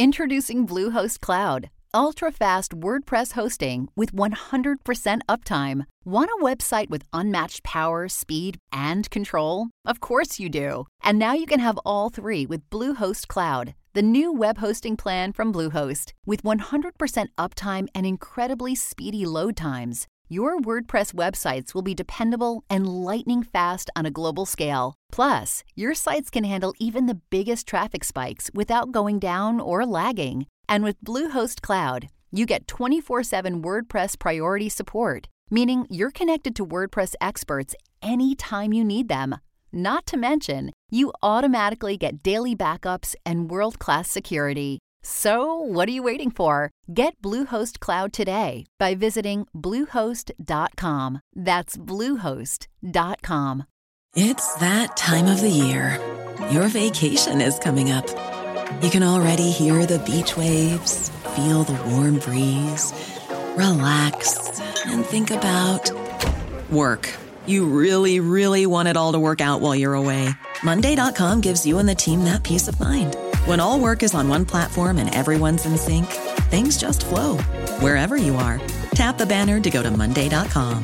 Introducing Bluehost Cloud, ultra-fast WordPress hosting with 100% uptime. Want a website with unmatched power, speed, and control? Of course you do. And now you can have all three with Bluehost Cloud, the new web hosting plan from Bluehost. With 100% uptime and incredibly speedy load times, your WordPress websites will be dependable and lightning fast on a global scale. Plus, your sites can handle even the biggest traffic spikes without going down or lagging. And with Bluehost Cloud, you get 24/7 WordPress priority support, meaning you're connected to WordPress experts anytime you need them. Not to mention, you automatically get daily backups and world-class security. So, what are you waiting for? Get Bluehost Cloud today by visiting Bluehost.com. That's Bluehost.com. It's that time of the year. Your vacation is coming up. You can already hear the beach waves, feel the warm breeze, relax, and think about work. You really, really want it all to work out while you're away. Monday.com gives you and the team that peace of mind. When all work is on one platform and everyone's in sync, things just flow. Wherever you are, tap the banner to go to Monday.com.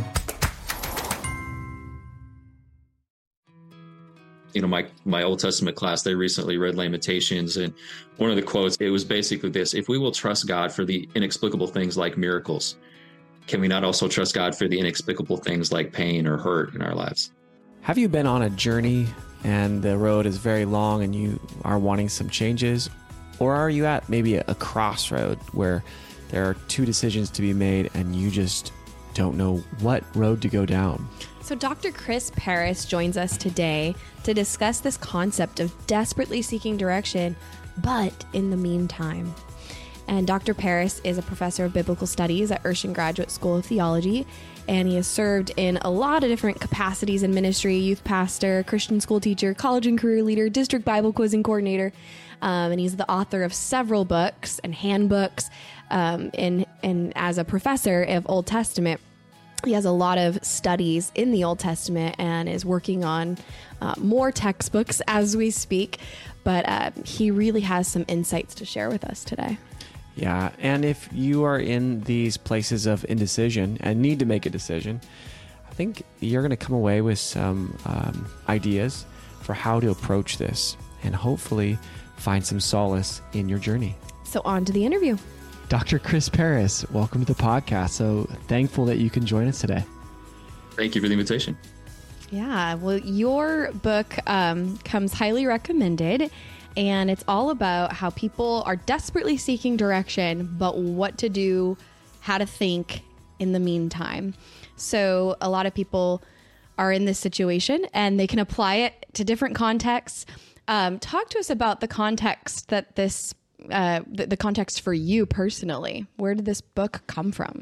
You know, my Old Testament class, they recently read Lamentations, and one of the quotes, it was basically this: if we will trust God for the inexplicable things like miracles, can we not also trust God for the inexplicable things like pain or hurt in our lives? Have you been on a journey and the road is very long and you are wanting some changes? Or are you at maybe a crossroad where there are two decisions to be made and you just don't know what road to go down? So Dr. Chris Paris joins us today to discuss this concept of desperately seeking direction, but in the meantime. And Dr. Paris is a professor of biblical studies at Urshan Graduate School of Theology, and he has served in a lot of different capacities in ministry: youth pastor, Christian school teacher, college and career leader, district Bible quizzing coordinator, and he's the author of several books and handbooks, and as a professor of Old Testament. He has a lot of studies in the Old Testament and is working on more textbooks as we speak, but he really has some insights to share with us today. Yeah, and if you are in these places of indecision and need to make a decision, I think you're going to come away with some ideas for how to approach this and hopefully find some solace in your journey. So on to the interview. Dr. Chris Paris, welcome to the podcast. So thankful that you can join us today. Thank you for the invitation. Yeah, well, your book comes highly recommended, and it's all about how people are desperately seeking direction, but what to do, how to think in the meantime. So a lot of people are in this situation and they can apply it to different contexts. Talk to us about the context that this the context for you personally. Where did this book come from?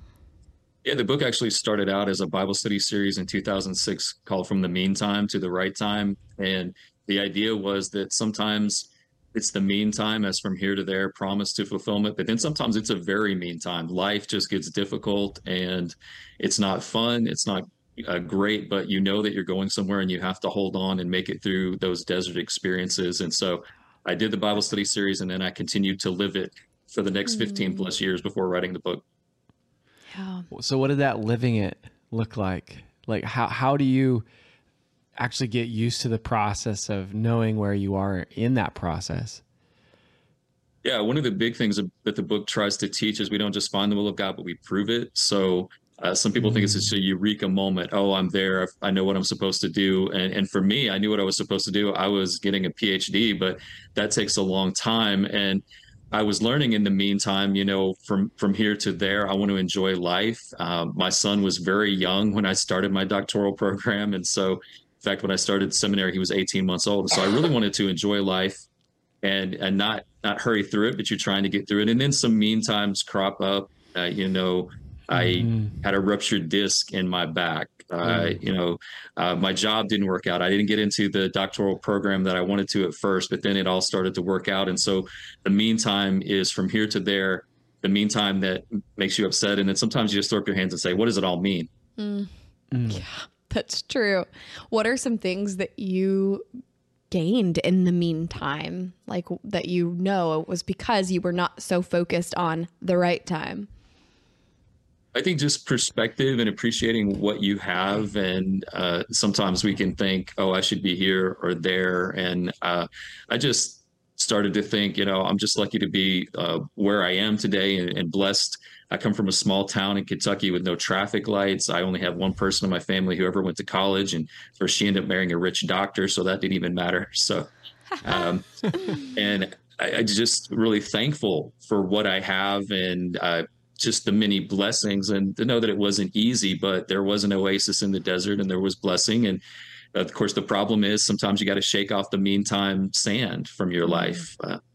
Yeah, the book actually started out as a Bible study series in 2006 called From the Meantime to the Right Time. And the idea was that sometimes it's the meantime, as from here to there, promise to fulfillment. But then sometimes it's a very meantime. Life just gets difficult and it's not fun. It's not great, but you know that you're going somewhere and you have to hold on and make it through those desert experiences. And so I did the Bible study series, and then I continued to live it for the next 15 plus years before writing the book. Yeah. So what did that living it look like? Like how do you actually get used to the process of knowing where you are in that process? Yeah, one of the big things that the book tries to teach is we don't just find the will of God, but we prove it. So some people think it's just a eureka moment. Oh, I'm there. I know what I'm supposed to do. And for me, I knew what I was supposed to do. I was getting a PhD, but that takes a long time. And I was learning in the meantime, you know, from here to there, I want to enjoy life. My son was very young when I started my doctoral program. And so, in fact, when I started seminary, he was 18 months old. So I really wanted to enjoy life and not hurry through it, but you're trying to get through it. And then some meantimes crop up, I had a ruptured disc in my back. My job didn't work out. I didn't get into the doctoral program that I wanted to at first, but then it all started to work out. And so the meantime is from here to there, the meantime that makes you upset. And then sometimes you just throw up your hands and say, what does it all mean? Yeah, that's true. What are some things that you gained in the meantime? Like that, it was because you were not so focused on the right time. I think just perspective and appreciating what you have. And sometimes we can think, oh, I should be here or there. And I just started to think, I'm just lucky to be where I am today and blessed. I come from a small town in Kentucky with no traffic lights. I only have one person in my family who ever went to college, and first she ended up marrying a rich doctor, so that didn't even matter. So, and I just really thankful for what I have, and just the many blessings, and to know that it wasn't easy, but there was an oasis in the desert and there was blessing. And of course, the problem is sometimes you got to shake off the meantime sand from your life.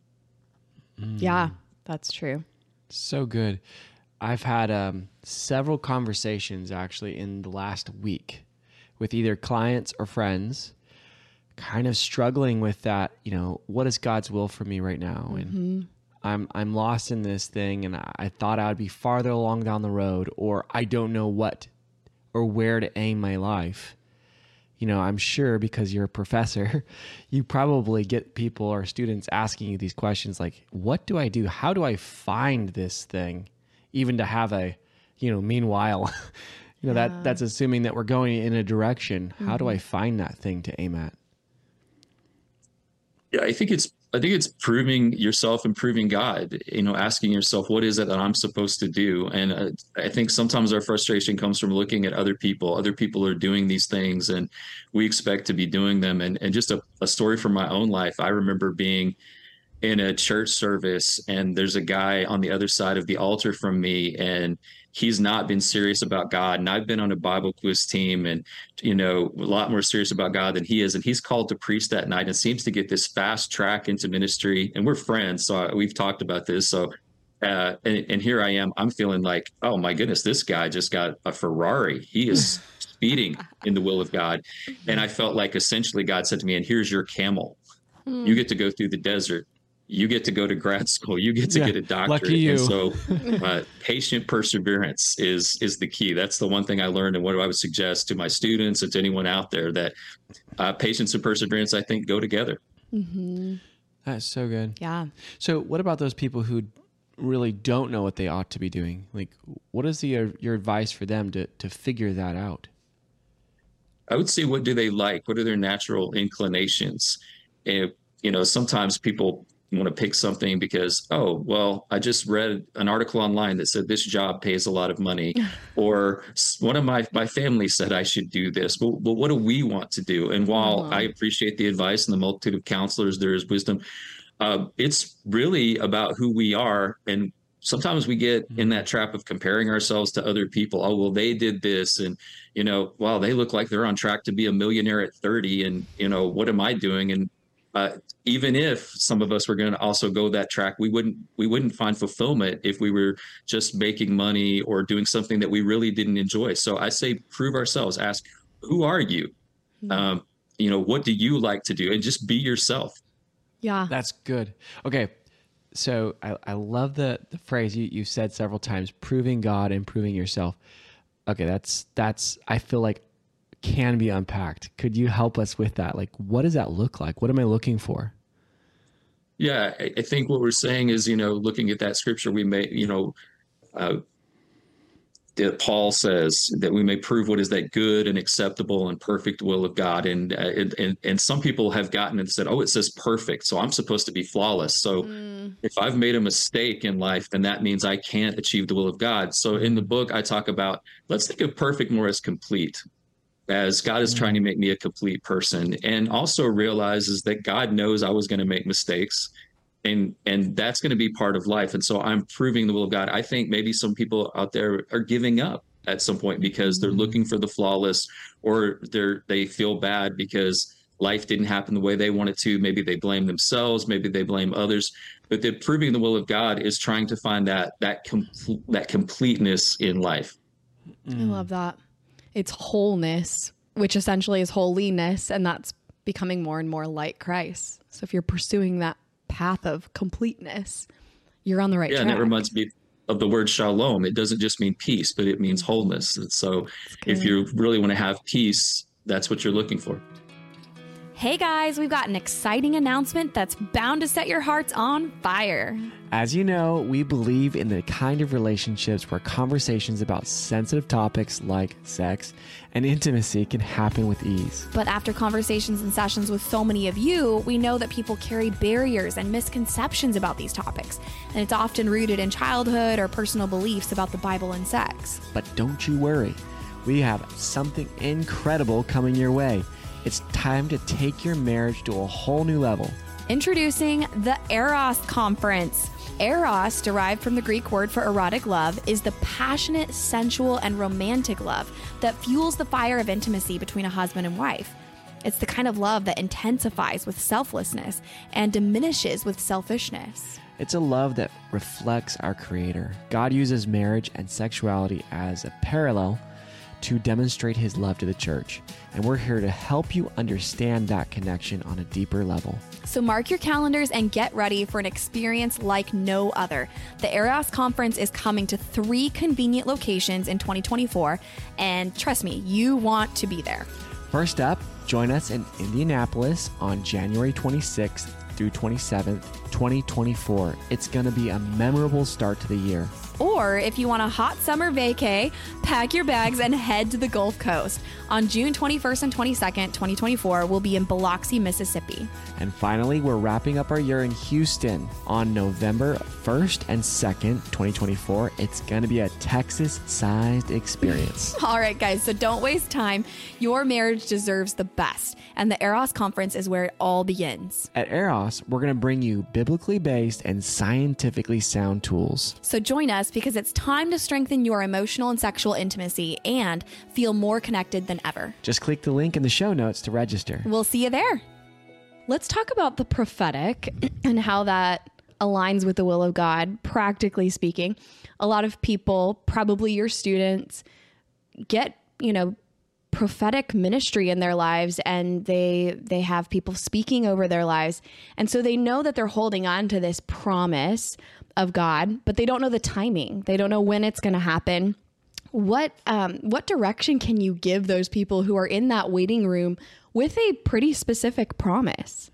Yeah, that's true. So good. I've had several conversations actually in the last week with either clients or friends kind of struggling with that, what is God's will for me right now? And I'm lost in this thing, and I thought I would be farther along down the road, or I don't know what or where to aim my life. I'm sure because you're a professor, you probably get people or students asking you these questions like, what do I do? How do I find this thing? Even to have a, meanwhile, that's assuming that we're going in a direction. How do I find that thing to aim at? Yeah, I think it's proving yourself and proving God, asking yourself, what is it that I'm supposed to do? And I think sometimes our frustration comes from looking at other people. Other people are doing these things and we expect to be doing them. And just a story from my own life. I remember being in a church service, and there's a guy on the other side of the altar from me, and he's not been serious about God. And I've been on a Bible quiz team and, a lot more serious about God than he is. And he's called to preach that night and seems to get this fast track into ministry. And we're friends, so we've talked about this. So, and here I am, I'm feeling like, oh my goodness, this guy just got a Ferrari. He is speeding in the will of God. And I felt like essentially God said to me, and here's your camel. You get to go through the desert. You get to go to grad school. You get to get a doctorate. Lucky you. And so patient perseverance is the key. That's the one thing I learned, and what I would suggest to my students and to anyone out there, that patience and perseverance, I think, go together. Mm-hmm. That's so good. Yeah. So what about those people who really don't know what they ought to be doing? Like, what is your advice for them to figure that out? I would say, what do they like? What are their natural inclinations? And, sometimes people want to pick something because, oh, well, I just read an article online that said this job pays a lot of money, or one of my family said I should do this. But what do we want to do? And while I appreciate the advice and the multitude of counselors, there is wisdom. It's really about who we are. And sometimes we get in that trap of comparing ourselves to other people. Oh, well, they did this. And, wow, they look like they're on track to be a millionaire at 30. And, what am I doing? And even if some of us were going to also go that track, we wouldn't find fulfillment if we were just making money or doing something that we really didn't enjoy. So I say, prove ourselves. Ask, who are you? What do you like to do? And just be yourself. Yeah, that's good. Okay, so I love the phrase you said several times: proving God and proving yourself. Okay, that's I feel like can be unpacked. Could you help us with that? Like, what does that look like? What am I looking for? Yeah, I think what we're saying is, looking at that scripture, we may, that Paul says that we may prove what is that good and acceptable and perfect will of God. And some people have gotten and said, oh, it says perfect, so I'm supposed to be flawless. So if I've made a mistake in life, then that means I can't achieve the will of God. So in the book, I talk about, let's think of perfect more as complete, as God is trying to make me a complete person, and also realizes that God knows I was going to make mistakes, and that's going to be part of life. And so I'm proving the will of God. I think maybe some people out there are giving up at some point because they're looking for the flawless, or they feel bad because life didn't happen the way they wanted to. Maybe they blame themselves, maybe they blame others. But the proving the will of God is trying to find that completeness in life. I love that. It's wholeness, which essentially is holiness, and that's becoming more and more like Christ. So if you're pursuing that path of completeness, you're on the right track. And that reminds me of the word shalom. It doesn't just mean peace, but it means wholeness. And so if you really want to have peace, that's what you're looking for. Hey guys, we've got an exciting announcement that's bound to set your hearts on fire. As you know, we believe in the kind of relationships where conversations about sensitive topics like sex and intimacy can happen with ease. But after conversations and sessions with so many of you, we know that people carry barriers and misconceptions about these topics, and it's often rooted in childhood or personal beliefs about the Bible and sex. But don't you worry, we have something incredible coming your way. It's time to take your marriage to a whole new level. Introducing the Eros Conference. Eros, derived from the Greek word for erotic love, is the passionate, sensual, and romantic love that fuels the fire of intimacy between a husband and wife. It's the kind of love that intensifies with selflessness and diminishes with selfishness. It's a love that reflects our Creator. God uses marriage and sexuality as a parallel to demonstrate his love to the church. And we're here to help you understand that connection on a deeper level. So mark your calendars and get ready for an experience like no other. The Eros Conference is coming to 3 convenient locations in 2024. And trust me, you want to be there. First up, join us in Indianapolis on January 26th through 27th, 2024. It's going to be a memorable start to the year. Or if you want a hot summer vacay, pack your bags and head to the Gulf Coast. On June 21st and 22nd, 2024, we'll be in Biloxi, Mississippi. And finally, we're wrapping up our year in Houston on November 1st and 2nd, 2024. It's going to be a Texas-sized experience. All right, guys, so don't waste time. Your marriage deserves the best. And the Eros Conference is where it all begins. At Eros, we're going to bring you biblically based and scientifically sound tools. So join us because it's time to strengthen your emotional and sexual intimacy and feel more connected than ever. Just click the link in the show notes to register. We'll see you there. Let's talk about the prophetic and how that aligns with the will of God, practically speaking. A lot of people, probably your students, get, prophetic ministry in their lives, and they have people speaking over their lives. And so they know that they're holding on to this promise of God, but they don't know the timing. They don't know when it's going to happen. What direction can you give those people who are in that waiting room with a pretty specific promise?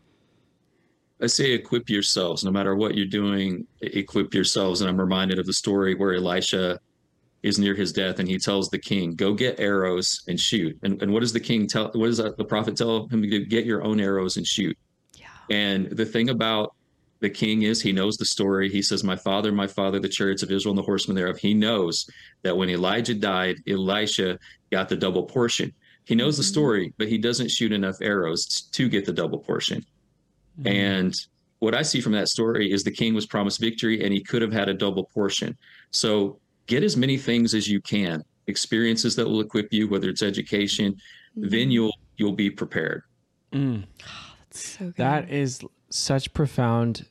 I say equip yourselves. No matter what you're doing, equip yourselves. And I'm reminded of the story where Elisha is near his death, and he tells the king, "Go get arrows and shoot." And what does the king tell? What does the prophet tell him to do? Get your own arrows and shoot. Yeah. And the thing about the king is he knows the story. He says, my father, the chariots of Israel and the horsemen thereof." He knows that when Elijah died, Elisha got the double portion. He knows the story, but he doesn't shoot enough arrows to get the double portion. Mm-hmm. And what I see from that story is the king was promised victory, and he could have had a double portion. So get as many things as you can, experiences that will equip you, whether it's education, then you'll be prepared. Oh, that's so good. That is such profound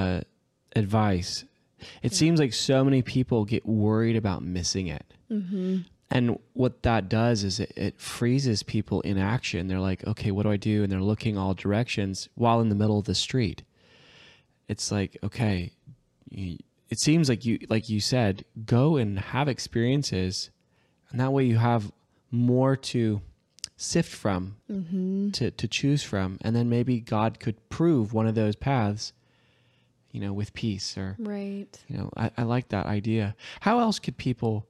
advice. It seems like so many people get worried about missing it. Mm-hmm. And what that does is it freezes people in action. They're like, okay, what do I do? And they're looking all directions while in the middle of the street. It's like, okay, it seems like you said, go and have experiences, and that way you have more to sift from, to choose from, and then maybe God could prove one of those paths, with peace. Or right. I like that idea. How else could people,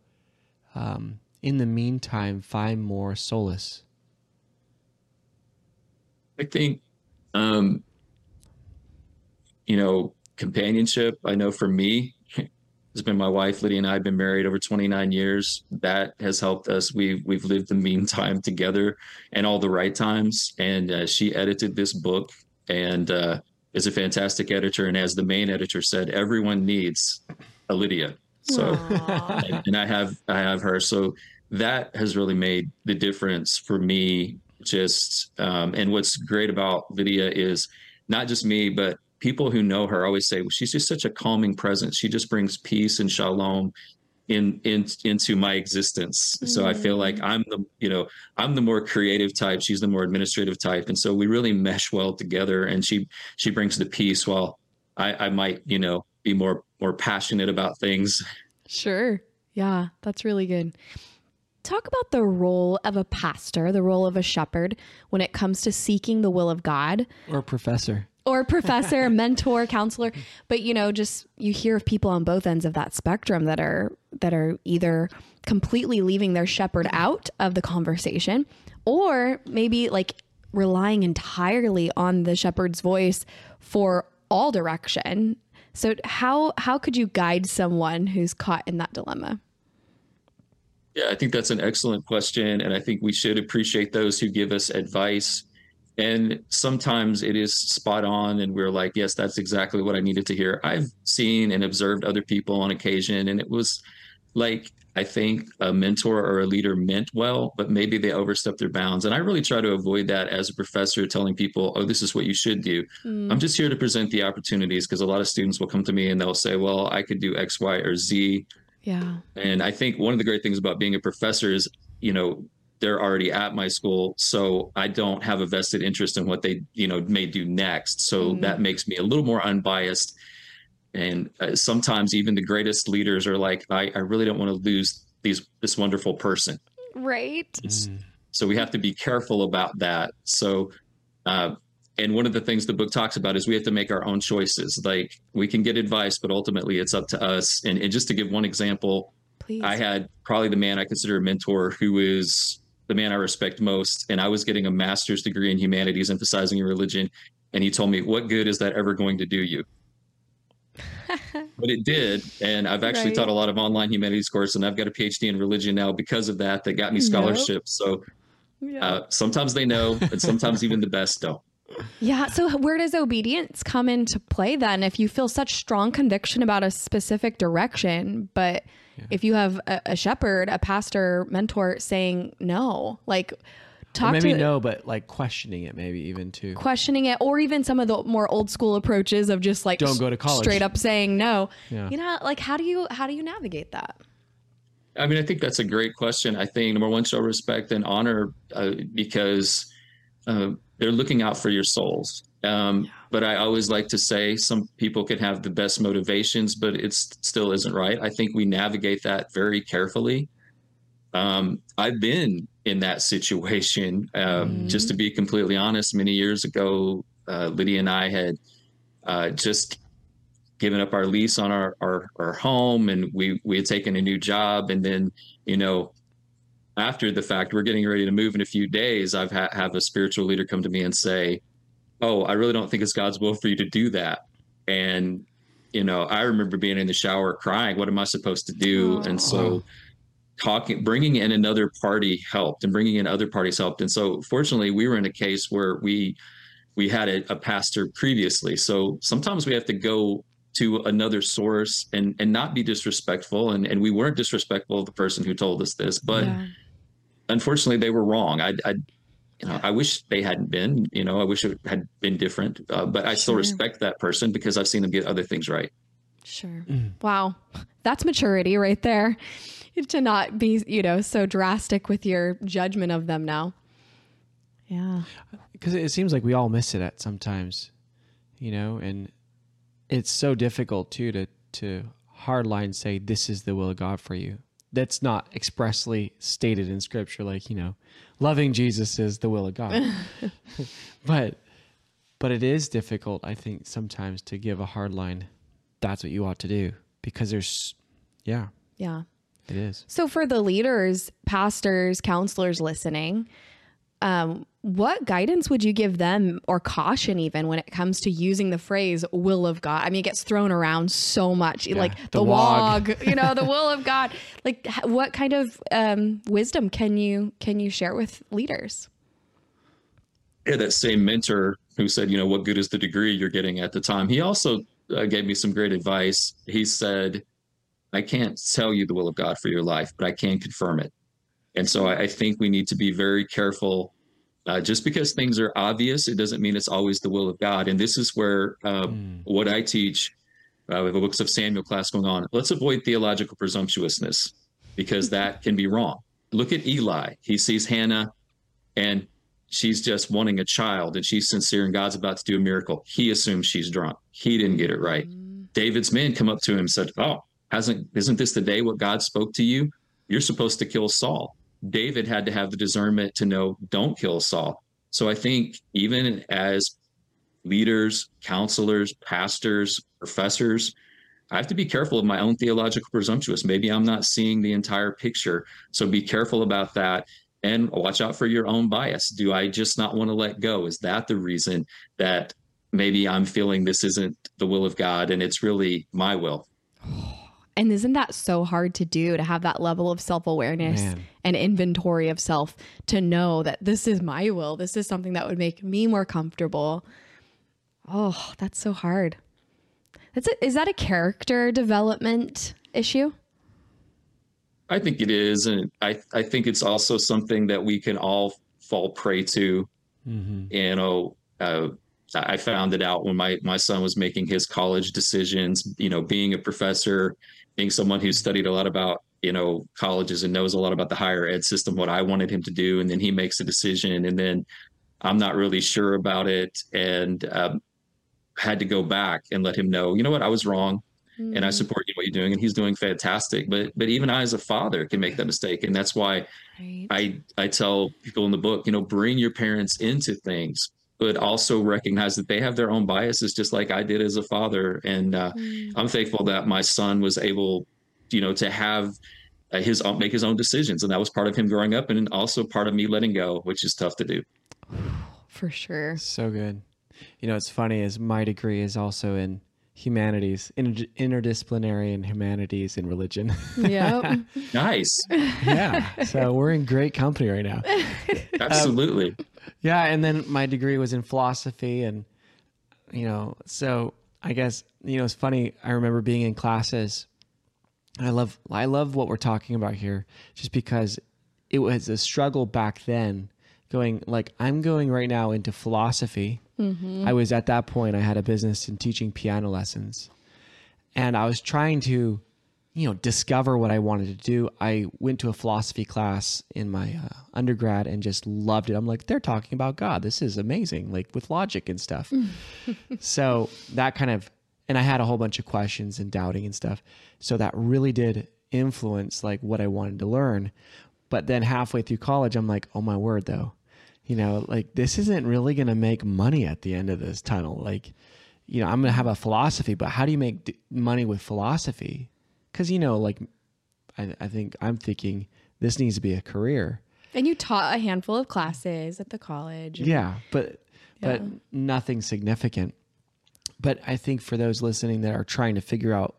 in the meantime, find more solace? I think, companionship. I know for me, it's been my wife, Lydia, and I have been married over 29 years. That has helped us. We've lived the meantime together and all the right times. And she edited this book and is a fantastic editor. And as the main editor said, everyone needs a Lydia. So, and I have her. So that has really made the difference for me. And what's great about Lydia is not just me, but people who know her always say, well, she's just such a calming presence. She just brings peace and shalom into my existence. Mm-hmm. So I feel like I'm the more creative type. She's the more administrative type. And so we really mesh well together, and she brings the peace while I might, be more passionate about things. Sure. Yeah, that's really good. Talk about the role of a pastor, the role of a shepherd when it comes to seeking the will of God. Or professor. Or professor, mentor, counselor. But, just you hear of people on both ends of that spectrum that are either completely leaving their shepherd out of the conversation, or maybe like relying entirely on the shepherd's voice for all direction. So how could you guide someone who's caught in that dilemma? Yeah, I think that's an excellent question. And I think we should appreciate those who give us advice. And sometimes it is spot on. And we're like, yes, that's exactly what I needed to hear. I've seen and observed other people on occasion. And it was like, I think a mentor or a leader meant well, but maybe they overstepped their bounds. And I really try to avoid that as a professor, telling people, oh, this is what you should do. I'm just here to present the opportunities, because a lot of students will come to me and they'll say, well, I could do X, Y, or Z. Yeah. And I think one of the great things about being a professor is, they're already at my school, so I don't have a vested interest in what they, may do next. So that makes me a little more unbiased. And sometimes even the greatest leaders are like, I really don't want to lose this wonderful person. Right. So we have to be careful about that. So, and one of the things the book talks about is we have to make our own choices. Like, we can get advice, but ultimately it's up to us. And just to give one example, Please. I had probably the man I consider a mentor, who is the man I respect most. And I was getting a master's degree in humanities, emphasizing in religion. And he told me, what good is that ever going to do you? But it did. And I've actually taught a lot of online humanities courses, and I've got a PhD in religion now because of that got me scholarships. So sometimes they know, and sometimes even the best don't. Yeah. So where does obedience come into play then? If you feel such strong conviction about a specific direction, but if you have a shepherd, a pastor, mentor saying no, like but like questioning it, maybe even too. Questioning it, or even some of the more old school approaches of just like don't go to college, straight up saying no. Yeah. Like how do you navigate that? I mean, I think that's a great question. I think number one, show respect and honor, because they're looking out for your souls. But I always like to say some people can have the best motivations, but it still isn't right. I think we navigate that very carefully. I've been in that situation. Just to be completely honest, many years ago, Lydia and I had just given up our lease on our home, and we had taken a new job. And then, after the fact, we're getting ready to move in a few days. I've have a spiritual leader come to me and say, oh, I really don't think it's God's will for you to do that. And, I remember being in the shower crying, what am I supposed to do? Oh. And so bringing in another party helped, and bringing in other parties helped. And so fortunately we were in a case where we had a pastor previously. So sometimes we have to go to another source and not be disrespectful. And we weren't disrespectful of the person who told us this, but unfortunately they were wrong. I wish they hadn't been, I wish it had been different, but I still respect that person because I've seen them get other things right. Sure. Wow. That's maturity right there, to not be, so drastic with your judgment of them now. Yeah. Because it seems like we all miss it at sometimes, and it's so difficult too to hardline say this is the will of God for you. That's not expressly stated in scripture, like, loving Jesus is the will of God. but it is difficult, I think, sometimes to give a hard line. That's what you ought to do, because yeah, it is. So for the leaders, pastors, counselors listening, what guidance would you give them, or caution even, when it comes to using the phrase will of God? I mean, it gets thrown around so much, like the WOG, the will of God. Like, what kind of wisdom can you share with leaders? Yeah, that same mentor who said, what good is the degree you're getting at the time? He also gave me some great advice. He said, I can't tell you the will of God for your life, but I can confirm it. And so I think we need to be very careful. Just because things are obvious, it doesn't mean it's always the will of God. And this is where what I teach, we have a Books of Samuel class going on. Let's avoid theological presumptuousness, because that can be wrong. Look at Eli. He sees Hannah, and she's just wanting a child, and she's sincere, and God's about to do a miracle. He assumes she's drunk. He didn't get it right. David's men come up to him and said, oh, isn't this the day what God spoke to you? You're supposed to kill Saul. David had to have the discernment to know, don't kill Saul. So I think even as leaders, counselors, pastors, professors, I have to be careful of my own theological presumptuous. Maybe I'm not seeing the entire picture. So be careful about that and watch out for your own bias. Do I just not want to let go? Is that the reason that maybe I'm feeling this isn't the will of God and it's really my will? And isn't that so hard to do, to have that level of self-awareness and inventory of self, to know that this is my will. This is something that would make me more comfortable. Oh, that's so hard. Is that a character development issue? I think it is. And I think it's also something that we can all fall prey to. You know, I found it out when my son was making his college decisions, you know, being a professor, being someone who studied a lot about, you know, colleges and knows a lot about the higher ed system, what I wanted him to do. And then he makes a decision and then I'm not really sure about it. And had to go back and let him know, you know what, I was wrong. And I support you what you're doing. And he's doing fantastic. But even I as a father can make that mistake. And that's why I tell people in the book, you know, bring your parents into things, but also recognize that they have their own biases, just like I did as a father. And I'm thankful that my son was able, you know, to have make his own decisions. And that was part of him growing up and also part of me letting go, which is tough to do. For sure. So good. You know, it's funny, is my degree is also in humanities, interdisciplinary and humanities and religion. Yeah. Nice. Yeah. So we're in great company right now. Absolutely. Yeah. And then my degree was in philosophy. And, you know, so I guess, you know, it's funny. I remember being in classes. I love what we're talking about here, just because it was a struggle back then going, like, I'm going right now into philosophy. I was at that point, I had a business in teaching piano lessons, and I was trying to, you know, discover what I wanted to do. I went to a philosophy class in my undergrad and just loved it. I'm like, they're talking about God. This is amazing, like with logic and stuff. So that kind of, and I had a whole bunch of questions and doubting and stuff. So that really did influence like what I wanted to learn. But then halfway through college, I'm like, oh my word though. You know, like this isn't really going to make money at the end of this tunnel. Like, you know, I'm going to have a philosophy, but how do you make money with philosophy? Because, you know, like I'm thinking this needs to be a career. And you taught a handful of classes at the college. Yeah, but nothing significant. But I think for those listening that are trying to figure out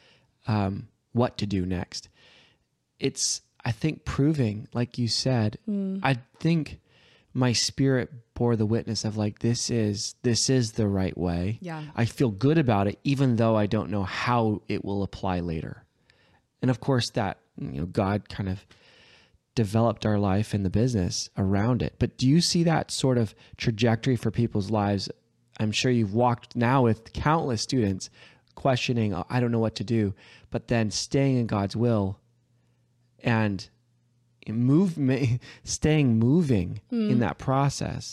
what to do next, it's, I think, proving, like you said, I think my spirit bore the witness of like, this is the right way. Yeah. I feel good about it, even though I don't know how it will apply later. And of course that, you know, God kind of developed our life and the business around it. But do you see that sort of trajectory for people's lives? I'm sure you've walked now with countless students questioning, I don't know what to do, but then staying in God's will and staying moving in that process.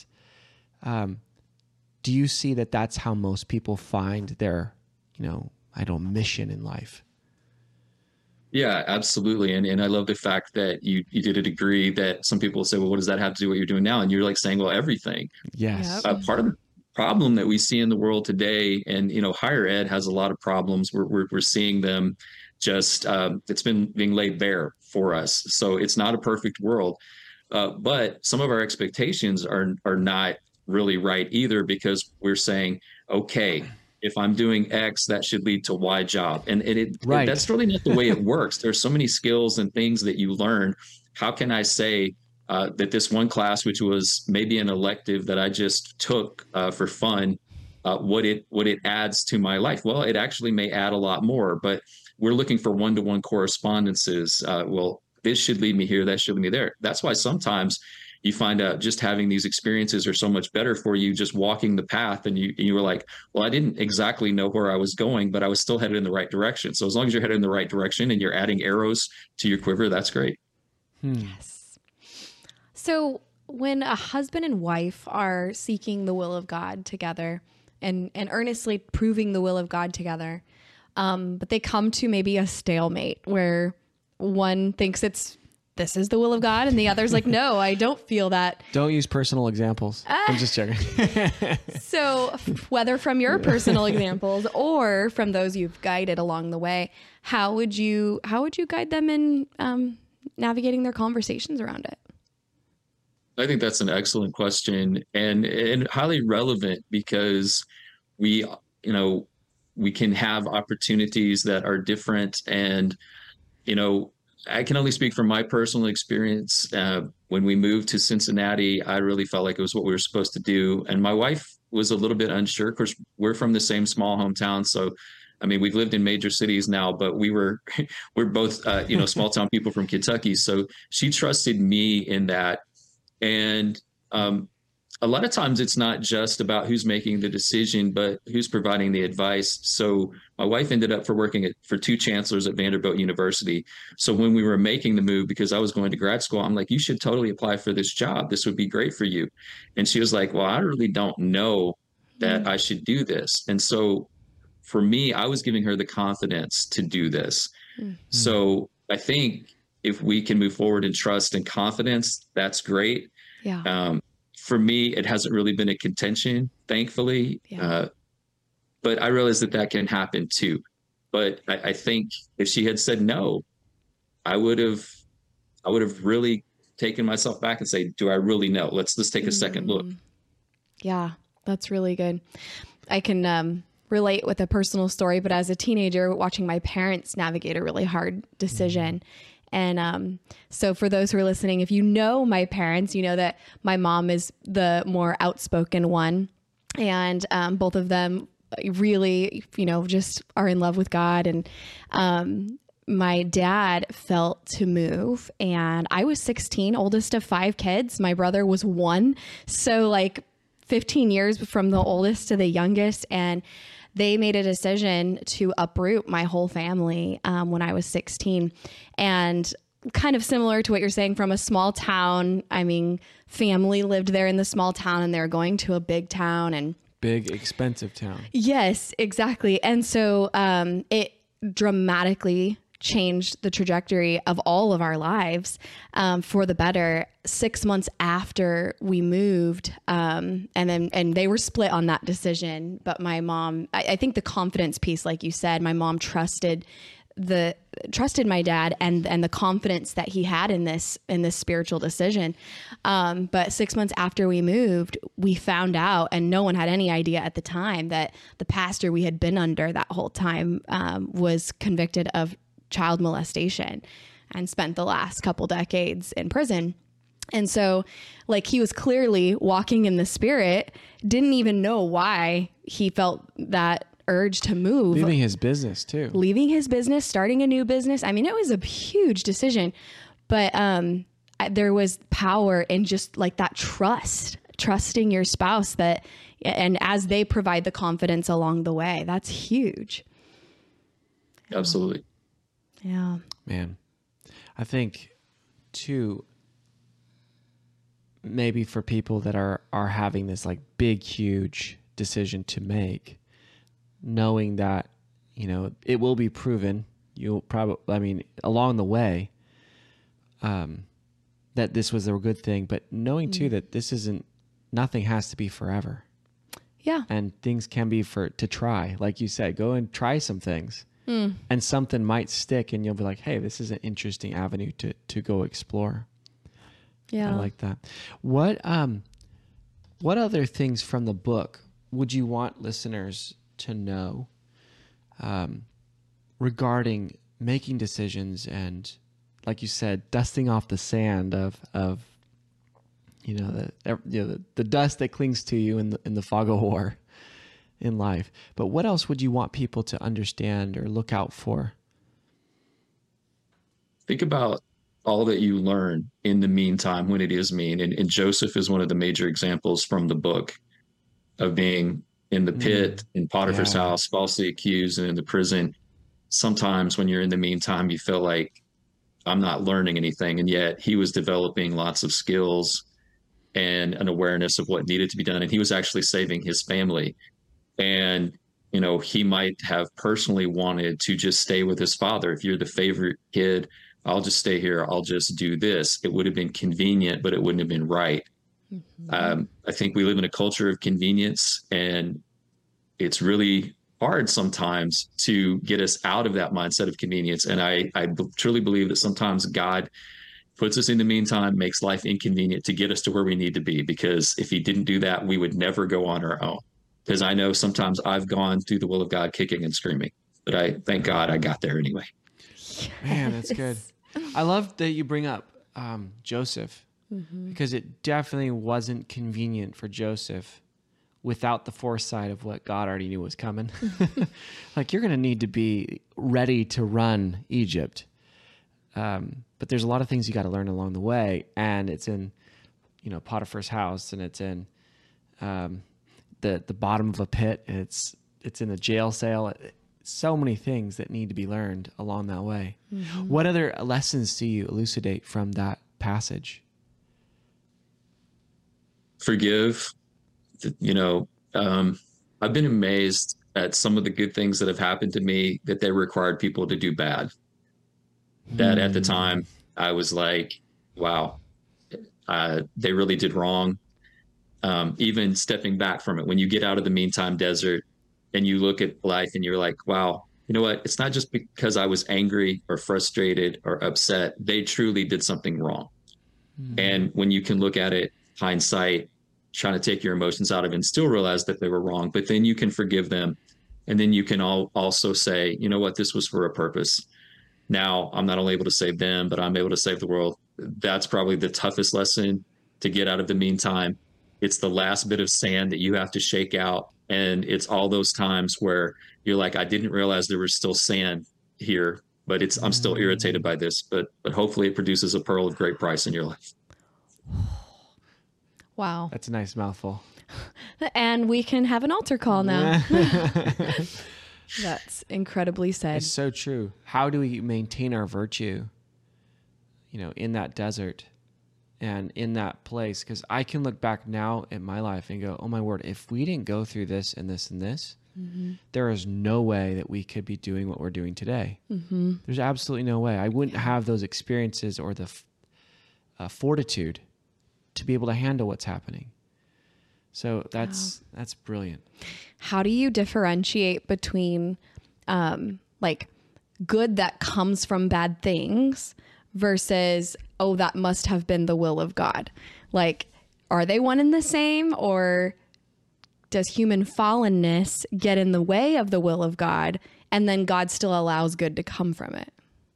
Do you see that that's how most people find their, you know, mission in life? Yeah, absolutely. And I love the fact that you did a degree that some people say, well, what does that have to do with what you're doing now? And you're like saying, well, everything. Yes. Part of the problem that we see in the world today, and, you know, higher ed has a lot of problems. We're seeing them just, it's been being laid bare for us. So it's not a perfect world. But some of our expectations are not really right either, because we're saying, okay, if I'm doing X, that should lead to Y job. And that's really not the way it works. There's so many skills and things that you learn. How can I say that this one class, which was maybe an elective that I just took for fun, what it adds to my life? Well, it actually may add a lot more, but we're looking for one-to-one correspondences. Well, this should lead me here, that should lead me there. That's why sometimes you find out just having these experiences are so much better for you, just walking the path. And you were like, well, I didn't exactly know where I was going, but I was still headed in the right direction. So as long as you're headed in the right direction and you're adding arrows to your quiver, that's great. Yes. So when a husband and wife are seeking the will of God together and earnestly proving the will of God together, but they come to maybe a stalemate where one thinks it's this is the will of God. And the other's like, no, I don't feel that. Don't use personal examples. I'm just joking. So whether from your personal examples or from those you've guided along the way, how would you guide them in navigating their conversations around it? I think that's an excellent question and highly relevant because we can have opportunities that are different. And, I can only speak from my personal experience. When we moved to Cincinnati, I really felt like it was what we were supposed to do. And my wife was a little bit unsure. Of course, we're from the same small hometown. So, we've lived in major cities now, but we're both, small town people from Kentucky. So she trusted me in that. And a lot of times it's not just about who's making the decision, but who's providing the advice. So my wife ended up working for two chancellors at Vanderbilt University. So when we were making the move, because I was going to grad school, I'm like, you should totally apply for this job. This would be great for you. And she was like, well, I really don't know that I should do this. And so for me, I was giving her the confidence to do this. Mm-hmm. So I think if we can move forward in trust and confidence, that's great. Yeah. For me, it hasn't really been a contention, thankfully. Yeah. But I realize that can happen too. But I think if she had said no, I would have really taken myself back and say, do I really know? Let's take a second look. Yeah, that's really good. I can relate with a personal story, but as a teenager, watching my parents navigate a really hard decision. And so for those who are listening, if you know my parents, you know that my mom is the more outspoken one. And both of them really, just are in love with God. And my dad felt to move. And I was 16, oldest of 5 kids. My brother was 1. So 15 years from the oldest to the youngest. And they made a decision to uproot my whole family when I was 16. And kind of similar to what you're saying, from a small town. Family lived there in the small town and they're going to a big town and big, expensive town. Yes, exactly. And so it dramatically changed the trajectory of all of our lives for the better 6 months after we moved. And they were split on that decision. But my mom, I think the confidence piece, like you said, my mom trusted my dad and the confidence that he had in this spiritual decision. But 6 months after we moved, we found out, and no one had any idea at the time, that the pastor we had been under that whole time was convicted of child molestation and spent the last couple decades in prison. And so he was clearly walking in the spirit, didn't even know why he felt that urge to move. Leaving his business too. Leaving his business, starting a new business. It was a huge decision, but there was power in just that trusting your spouse, and as they provide the confidence along the way. That's huge. Absolutely. Yeah. Man, I think too, maybe for people that are having this big, huge decision to make, knowing that, it will be proven, you'll probably, along the way, that this was a good thing, but knowing too that nothing has to be forever. Yeah. And things can be to try, like you said, go and try some things. And something might stick and you'll be like, hey, this is an interesting avenue to go explore. Yeah. I like that. What other things from the book would you want listeners to know regarding making decisions and, like you said, dusting off the sand of the dust that clings to you in the fog of war in life? But what else would you want people to understand or look out for? Think about all that you learn in the meantime when it is mean. And Joseph is one of the major examples from the book of being in the pit, in Potiphar's house, falsely accused, and in the prison. Sometimes when you're in the meantime, you feel like I'm not learning anything. And yet he was developing lots of skills and an awareness of what needed to be done. And he was actually saving his family. And, he might have personally wanted to just stay with his father. If you're the favorite kid, I'll just stay here. I'll just do this. It would have been convenient, but it wouldn't have been right. I think we live in a culture of convenience, and it's really hard sometimes to get us out of that mindset of convenience. And I truly believe that sometimes God puts us in the meantime, makes life inconvenient to get us to where we need to be. Because if he didn't do that, we would never go on our own. Because I know sometimes I've gone through the will of God kicking and screaming, but I thank God I got there anyway. Man, that's good. I love that you bring up Joseph, because it definitely wasn't convenient for Joseph without the foresight of what God already knew was coming. Like, you're going to need to be ready to run Egypt. But there's a lot of things you got to learn along the way. And it's in, Potiphar's house, and it's in the bottom of a pit, and it's in a jail cell. So many things that need to be learned along that way. What other lessons do you elucidate from that passage? Forgive. I've been amazed at some of the good things that have happened to me that they required people to do bad. That at the time I was like, wow, they really did wrong. Even stepping back from it, when you get out of the meantime desert and you look at life and you're like, wow, you know what? It's not just because I was angry or frustrated or upset. They truly did something wrong. And when you can look at it, hindsight, trying to take your emotions out of it and still realize that they were wrong, but then you can forgive them. And then you can also say, you know what, this was for a purpose. Now I'm not only able to save them, but I'm able to save the world. That's probably the toughest lesson to get out of the meantime. It's the last bit of sand that you have to shake out. And it's all those times where you're like, I didn't realize there was still sand here, but I'm still irritated by this, but hopefully it produces a pearl of great price in your life. Wow. That's a nice mouthful. And we can have an altar call now. That's incredibly said. It's so true. How do we maintain our virtue, in that desert and in that place? Because I can look back now at my life and go, oh my word, if we didn't go through this and this and this, there is no way that we could be doing what we're doing today. There's absolutely no way. I wouldn't have those experiences or the fortitude to be able to handle what's happening. So that's brilliant. How do you differentiate between good that comes from bad things versus, oh, that must have been the will of God? Like, are they one and the same, or does human fallenness get in the way of the will of God, and then God still allows good to come from it?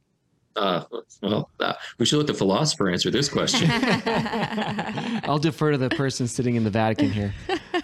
We should let the philosopher answer this question. I'll defer to the person sitting in the Vatican here.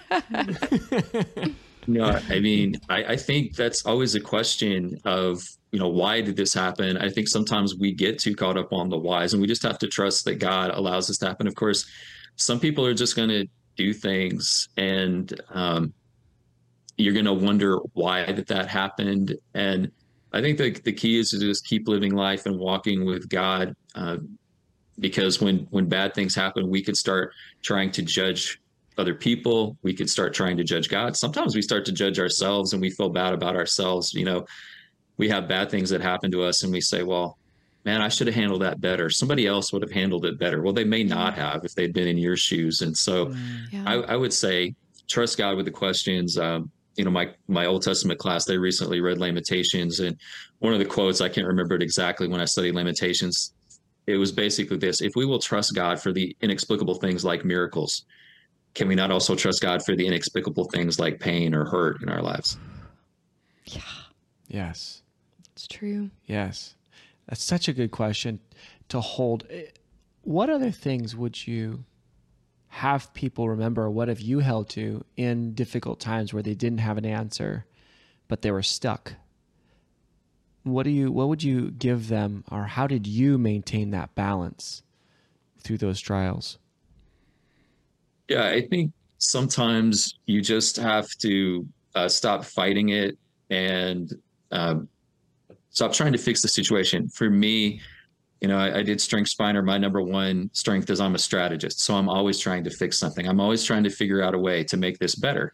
I think that's always a question of, why did this happen? I think sometimes we get too caught up on the whys, and we just have to trust that God allows this to happen. Of course, some people are just going to do things, and you're going to wonder why that happened. And I think the key is to just keep living life and walking with God, because when bad things happen, we could start trying to judge other people. We could start trying to judge God. Sometimes we start to judge ourselves, and we feel bad about ourselves. We have bad things that happen to us, and we say, well, man, I should have handled that better. Somebody else would have handled it better. Well, they may not have if they'd been in your shoes. And so I would say, trust God with the questions. My Old Testament class, they recently read Lamentations, and one of the quotes, I can't remember it exactly when I studied Lamentations, it was basically this: if we will trust God for the inexplicable things like miracles, can we not also trust God for the inexplicable things like pain or hurt in our lives? Yeah. Yes. It's true. Yes. That's such a good question to hold. What other things would you have people remember? What have you held to in difficult times where they didn't have an answer, but they were stuck? What would you give them, or how did you maintain that balance through those trials? Yeah, I think sometimes you just have to stop fighting it and stop trying to fix the situation. For me, I did StrengthsFinder. My number one strength is I'm a strategist. So I'm always trying to fix something. I'm always trying to figure out a way to make this better.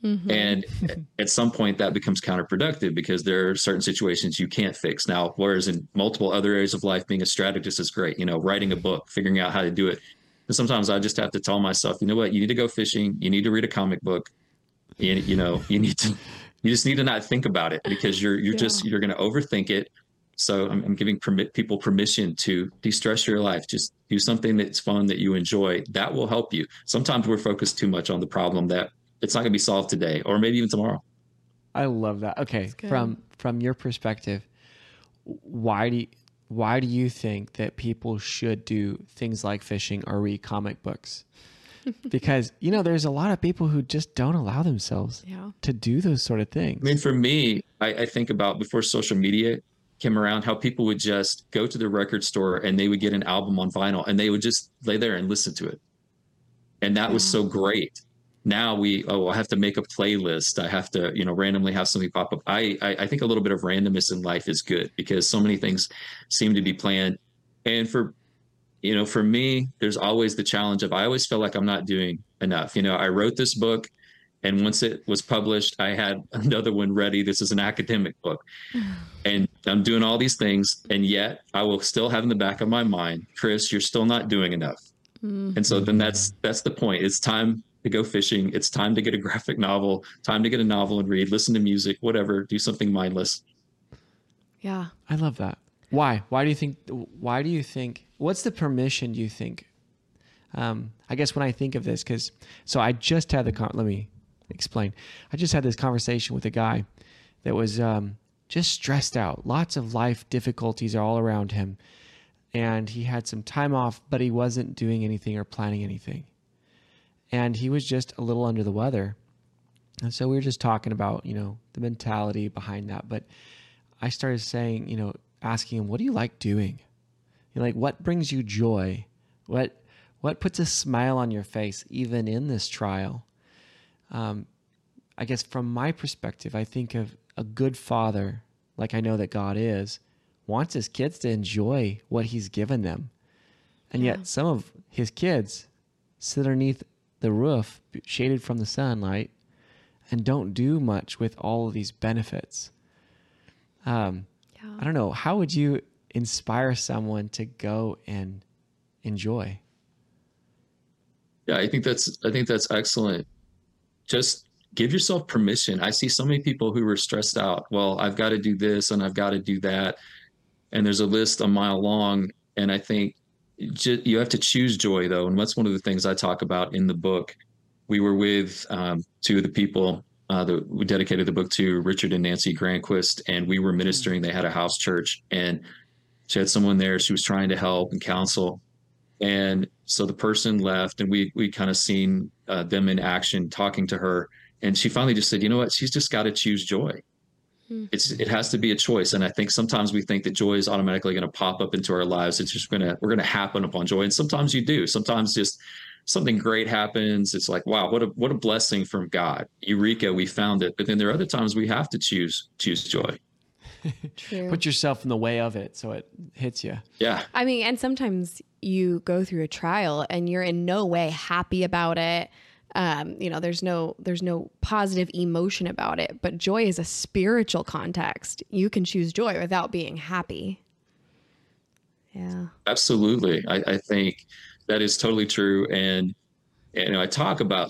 And at some point that becomes counterproductive because there are certain situations you can't fix. Now, whereas in multiple other areas of life, being a strategist is great, writing a book, figuring out how to do it. But sometimes I just have to tell myself, you know what, you need to go fishing. You need to read a comic book. You just need to not think about it because you're going to overthink it. So I'm giving people permission to de-stress your life. Just do something that's fun, that you enjoy. That will help you. Sometimes we're focused too much on the problem that it's not going to be solved today or maybe even tomorrow. I love that. Okay. From your perspective, why do you think that people should do things like fishing or read comic books? Because, there's a lot of people who just don't allow themselves to do those sort of things. I mean, for me, I think about before social media came around, how people would just go to the record store and they would get an album on vinyl and they would just lay there and listen to it. And that was so great. Now I have to make a playlist. I have to, randomly have something pop up. I think a little bit of randomness in life is good because so many things seem to be planned. And for me, there's always the challenge of, I always feel like I'm not doing enough. I wrote this book and once it was published, I had another one ready. This is an academic book and I'm doing all these things. And yet I will still have in the back of my mind, Chris, you're still not doing enough. And so then that's the point. It's time to go fishing. It's time to get a graphic novel, time to get a novel and read, listen to music, whatever, do something mindless. Yeah. I love that. Why do you think, what's the permission you think? I guess when I think of this, I just had let me explain. I just had this conversation with a guy that was just stressed out. Lots of life difficulties are all around him. And he had some time off, but he wasn't doing anything or planning anything. And he was just a little under the weather. And so we were just talking about, the mentality behind that. But I started saying, asking him, what do you like doing? What brings you joy? What puts a smile on your face, even in this trial? I guess from my perspective, I think of a good father, like I know that God is, wants his kids to enjoy what he's given them. And yet some of his kids sit underneath the roof, shaded from the sunlight, and don't do much with all of these benefits. I don't know. How would you inspire someone to go and enjoy? Yeah, I think that's excellent. Just give yourself permission. I see so many people who are stressed out. Well, I've got to do this and I've got to do that. And there's a list a mile long. And I think you have to choose joy, though. And that's one of the things I talk about in the book. We were with two of the people that we dedicated the book to, Richard and Nancy Granquist, and we were ministering. They had a house church, and she had someone there. She was trying to help and counsel. And so the person left, and we kind of seen them in action talking to her. And she finally just said, you know what? She's just got to choose joy. It has to be a choice. And I think sometimes we think that joy is automatically going to pop up into our lives. It's just we're going to happen upon joy. And sometimes you do. Sometimes just something great happens. It's like, wow, what a blessing from God. Eureka, we found it. But then there are other times we have to choose joy. True. Put yourself in the way of it so it hits you. Yeah. I mean, and sometimes you go through a trial and you're in no way happy about it. There's no positive emotion about it, but joy is a spiritual context. You can choose joy without being happy. Yeah, absolutely. I think that is totally true. And I talk about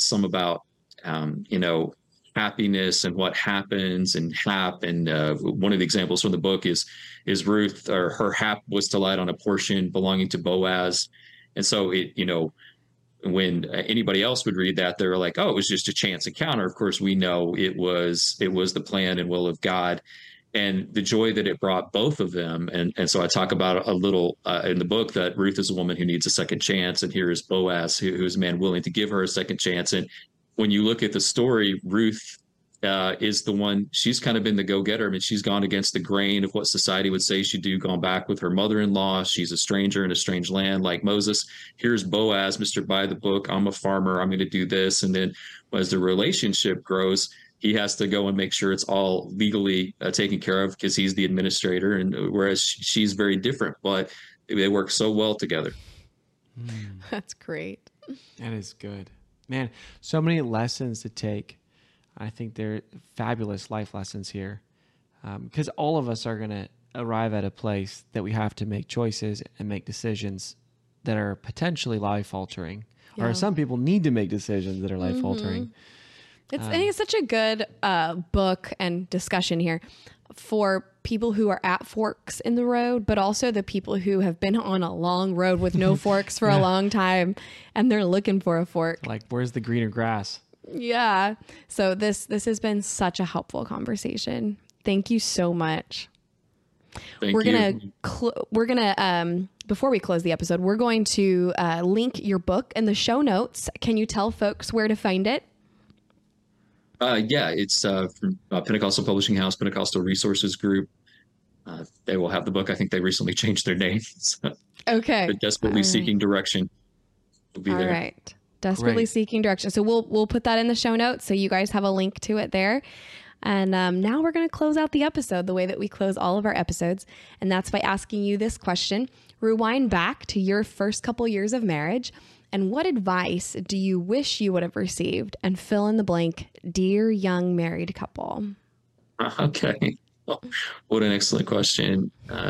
happiness and what happens and one of the examples from the book is Ruth, or her hap was to light on a portion belonging to Boaz. And so when anybody else would read that, they're like, oh, it was just a chance encounter. Of course, we know it was the plan and will of God, and the joy that it brought both of them. And so I talk about a little in the book that Ruth is a woman who needs a second chance, and here is Boaz, who's a man willing to give her a second chance. And when you look at the story, Ruth is the one. She's kind of been the go-getter. I mean, she's gone against the grain of what society would say she'd do, gone back with her mother-in-law. She's a stranger in a strange land like Moses. Here's Boaz, Mr. Buy the book. I'm a farmer. I'm going to do this. And then as the relationship grows, he has to go and make sure it's all legally taken care of because he's the administrator. And whereas she's very different, but they work so well together. That's great. That is good. Man, so many lessons to take I think they're fabulous life lessons here, because all of us are going to arrive at a place that we have to make choices and make decisions that are potentially life-altering. Yeah. Or some people need to make decisions that are life-altering. I think it's such a good book and discussion here for people who are at forks in the road, but also the people who have been on a long road with no forks for a long time, and they're looking for a fork. Like, where's the greener grass? Yeah. So this has been such a helpful conversation. Thank you so much. We're gonna before we close the episode, we're going to link your book in the show notes. Can you tell folks where to find it? Yeah, it's from Pentecostal Publishing House, Pentecostal Resources Group. They will have the book. I think they recently changed their name. So Okay. the Desperately Seeking Direction will be All there. right. Desperately Great. Seeking Direction. So we'll put that in the show notes so you guys have a link to it there. And now we're going to close out the episode the way that we close all of our episodes. And that's by asking you this question. Rewind back to your first couple years of marriage. And what advice do you wish you would have received? And fill in the blank, dear young married couple. Okay. Oh, what an excellent question.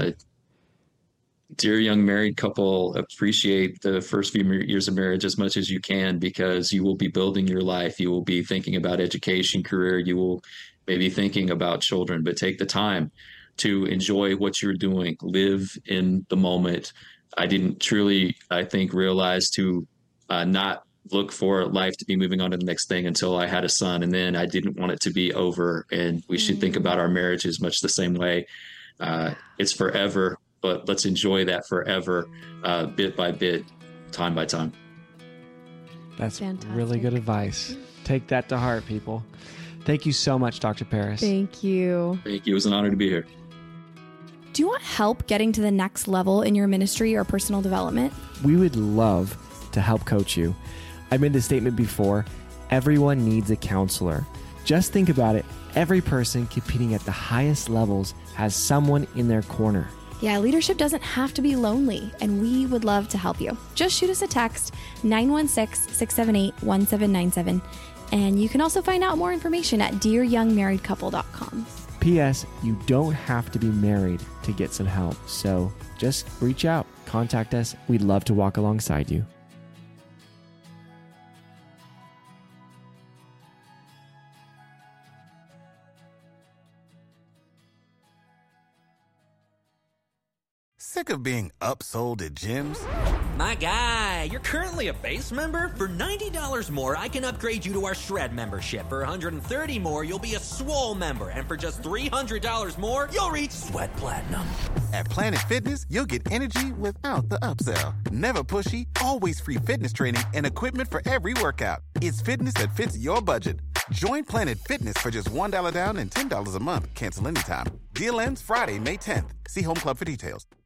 Dear young married couple, appreciate the first few years of marriage as much as you can, because you will be building your life. You will be thinking about education, career. You will maybe thinking about children, but take the time to enjoy what you're doing. Live in the moment. I didn't truly, I think, realize to not look for life to be moving on to the next thing until I had a son. And then I didn't want it to be over. And we should think about our marriages much the same way. It's forever, but let's enjoy that forever, bit by bit, time by time. That's Fantastic. really good advice. Take that to heart, people. Thank you so much, Dr. Paris. Thank you. Thank you. It was an honor to be here. Do you want help getting to the next level in your ministry or personal development? We would love to help coach you. I made this statement before. Everyone needs a counselor. Just think about it. Every person competing at the highest levels has someone in their corner. Yeah, leadership doesn't have to be lonely, and we would love to help you. Just shoot us a text, 916-678-1797. And you can also find out more information at dearyoungmarriedcouple.com. P.S. You don't have to be married to get some help. So just reach out, contact us. We'd love to walk alongside you. Sick of being upsold at gyms? My guy, you're currently a base member? For $90 more, I can upgrade you to our Shred membership. For $130 more, you'll be a Swole member. And for just $300 more, you'll reach Sweat Platinum. At Planet Fitness, you'll get energy without the upsell. Never pushy, always free fitness training and equipment for every workout. It's fitness that fits your budget. Join Planet Fitness for just $1 down and $10 a month. Cancel anytime. Deal ends Friday, May 10th. See Home Club for details.